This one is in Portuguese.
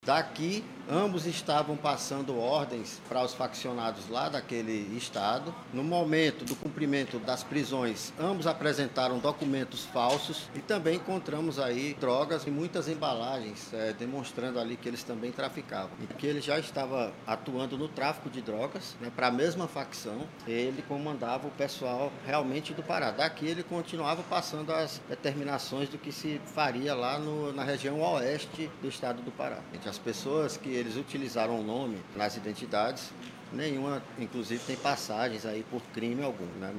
Daqui, ambos estavam passando ordens para os faccionados lá daquele estado. No momento do cumprimento das prisões, ambos apresentaram documentos falsos e também encontramos aí drogas e muitas embalagens, demonstrando ali que eles também traficavam. E que ele já estava atuando no tráfico de drogas, né, para a mesma facção. Ele comandava o pessoal realmente do Pará. Daqui ele continuava passando as determinações do que se faria lá na região oeste do estado do Pará. As pessoas que eles utilizaram o nome nas identidades, nenhuma, inclusive, tem passagens aí por crime algum, né?